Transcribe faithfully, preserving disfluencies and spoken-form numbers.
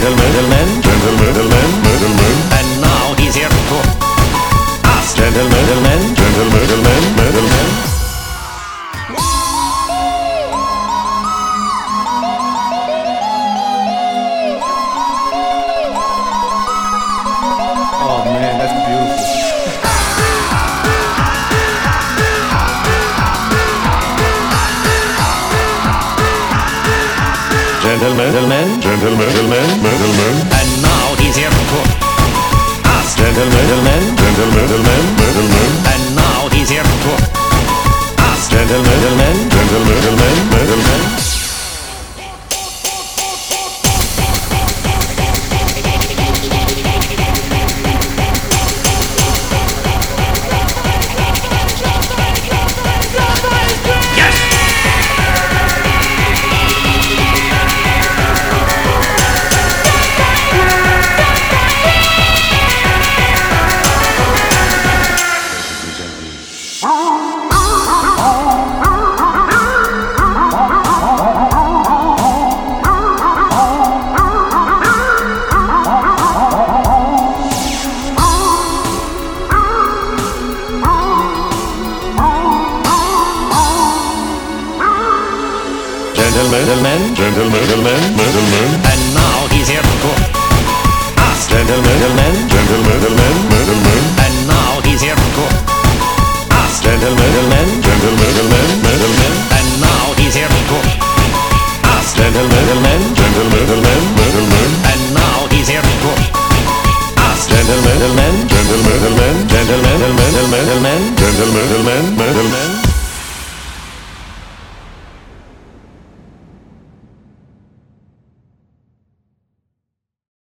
gentlemen, gentlemen, gentlemen, gentlemen. And now he's here to us. Gentlemen, gentlemen, gentlemen, gentlemen, gentlemen. Oh man, that's beautiful. Gentlemen, gentlemen, gentlemen, gentlemen, gentlemen. And now he's here to us. Gentlemen, gentlemen, gentlemen, gentlemen, gentlemen. And now he's here to us. Gentlemen, gentlemen, gentlemen, gentlemen, gentlemen. Gentlemen, gentlemen, gentlemen, gentlemen, gentlemen. And now he's here to us. Gentlemen, gentlemen, gentlemen, gentlemen, gentlemen. And now he's here to us. Gentlemen, gentlemen, gentlemen, gentlemen, gentlemen. And now he's here to us. Gentlemen, gentlemen, gentlemen, gentlemen, gentlemen. And now he's here to us. Gentlemen, gentlemen, gentlemen, gentlemen, gentlemen, gentlemen, gentlemen, gentlemen, gentlemen, gentlemen.